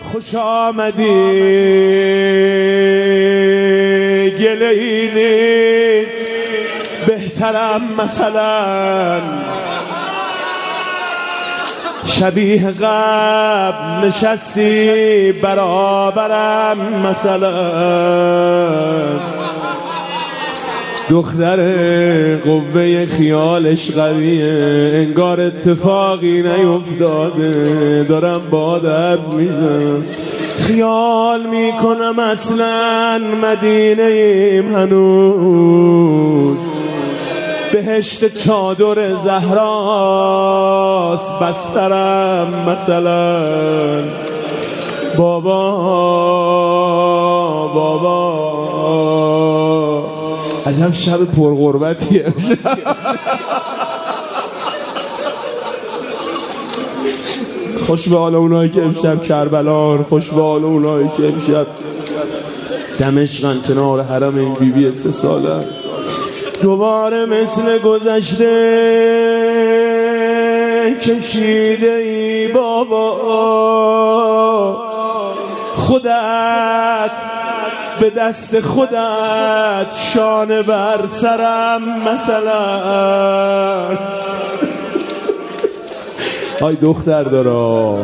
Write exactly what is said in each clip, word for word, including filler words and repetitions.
خوش آمدی گله ای نیست بهترم مثلا شبیه قبل نشستی برابرم مثلا دختر قوه خیالش قویه انگار اتفاقی نیفتاده دارم با درد میزنم خیال میکنم اصلا مدینه ایم هنوز بهشت چادر زهراست بسترم مثلا بابا بابا عجب شب پرغربتیه خوش به حال اونایی که امشب کربلان خوش به حال اونایی که امشب دمشقن کنار حرم این بی بی سه ساله دوباره مثل گذشته کشیده ای بابا خودت به دست خودت شانه بر سرم مثلا آی دختر دارا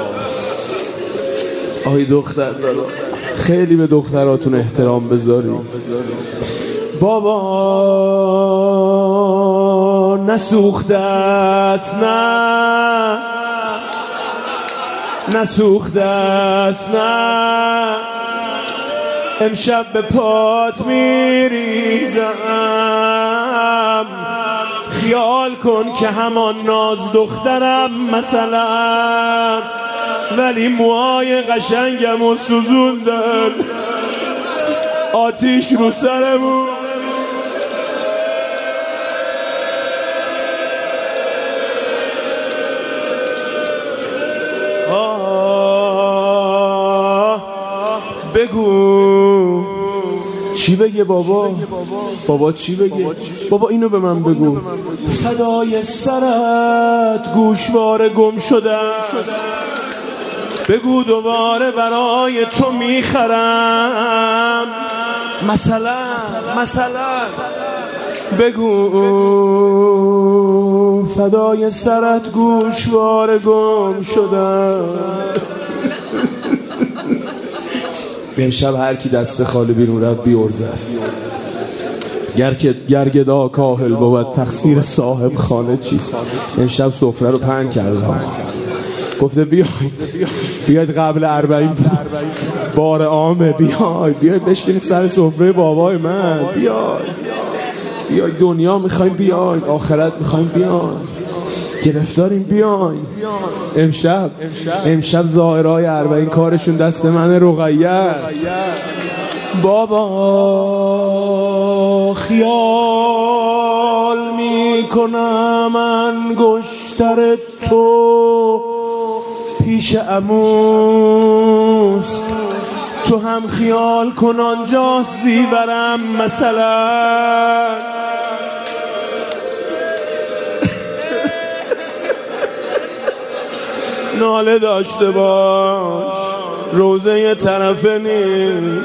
آی دختر دارا خیلی به دختراتون احترام بذاری بابا نسوخته است نه نسوخته است نه امشب به پات میریزم خیال کن که همان ناز دخترم مثلا ولی موهای قشنگم و سوزوندن آتیش رو سرمون بگو چی بگه بابا بابا چی بگه بابا اینو به من بگو فدای سرت گوشواره گم شده بگو دوباره برای تو میخرم مثلا مثلا بگو فدای سرت گوشواره گم شده امشب هر کی دست خالی بیرون رفت بیورزه گرگدا کاهل بود تقصیر صاحب خانه چیست امشب سفره رو پهن کرده گفته بیاید بیاید قبل اربعین بار عامه بیاید بیاید بشینید سر سفره بابای من بیاید بیاید دنیا میخوایم بیاید آخرت میخوایم بیاید گرفتاریم بیاین امشب امشب ظاهرهای اربعین کارشون دست من رقیه بابا خیال میکنم انگشتر تو پیش عموست تو هم خیال کن آنجا زیورم مثلا ناله داشته باش روزه یه طرفه نیست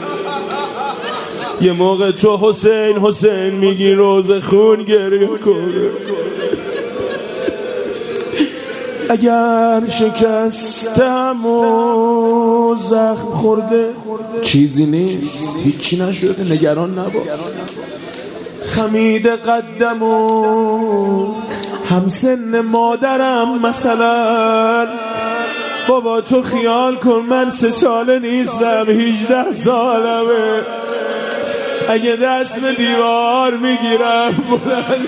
یه موقع تو حسین حسین میگی روزه خون گریه کنه اگر شکستم و زخم خورده چیزی نیست هیچی نشده نگران نباش خمید قدم و همسن مادرم مثلا بابا تو خیال کن من سه ساله نیستم هیجده سالمه اگه دست به دیوار میگیرم بلند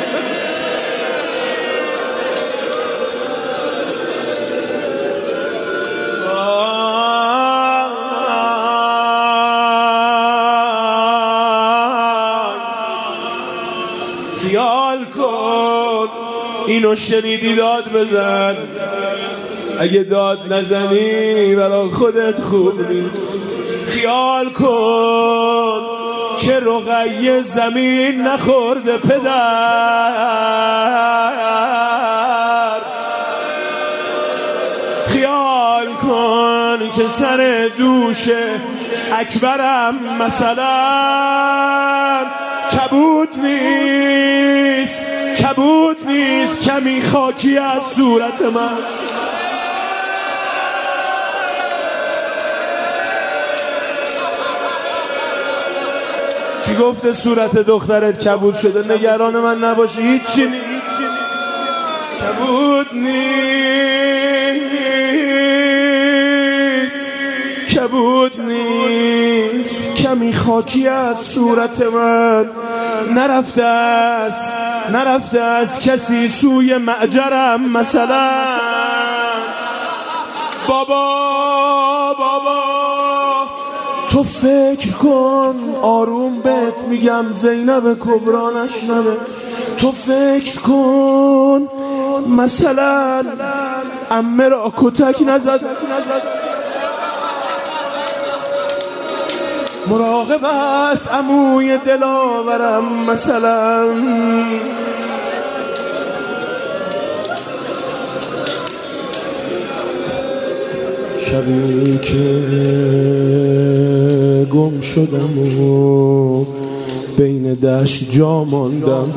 خیال کن اینو شنیدی داد بزن اگه داد نزنی برای خودت خوب نیست خیال کن که رقیه زمین نخورده پدر خیال کن جوان که سر دوش اکبرم مثلا کبود نیست، کبود نیست کمی خاکی از صورت من. کی گفته صورت دخترت کبود شده؟ نگران من نباشی، هیچی نیست، کبود نیست، کبود نیست کمی خاکی از صورت من. نرفته است، نرفته است کسی سوی معجرم مثلا. بابا بابا تو فکر کن، آروم بهت میگم زینب کبرا نشنوه. تو فکر کن مثلا عمه را کتک نزد، مراقب است عموی دلاورم مثلا. شبی که گم شدم و بین دشت جا ماندم،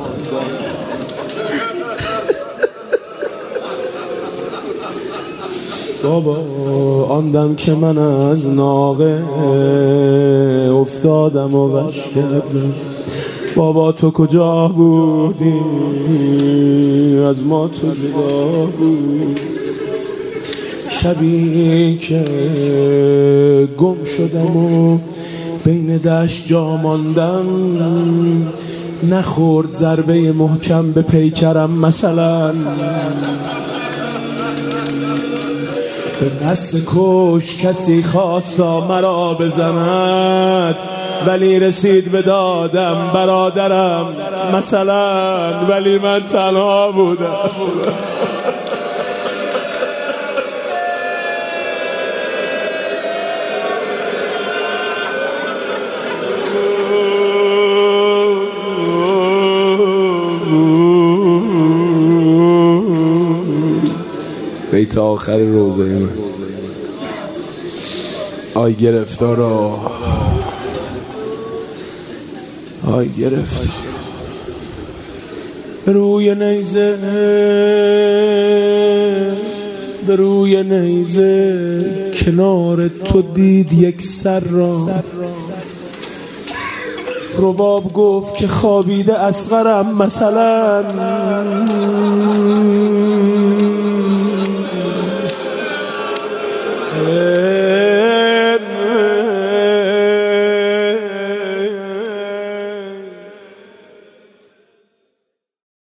بابا آندم که من از ناقه افتادم و غش کردم. بابا تو کجا بودی؟ از ما تو جدا بود. شبی که گم شدم و بین دشت جا ماندم، نخورد ضربه محکم به پیکرم مثلا. به دست کش کسی خواست تا مرا بزند، ولی رسید به دادم برادرم مثلا. ولی من تنها بودم. بیت آخر روزه من. آی گرفتارا، آی گرفتار به روی نیزه، به روی نیزه کنار تو دید یک سر را. رباب گفت که خوابیده اصغرم مثلا.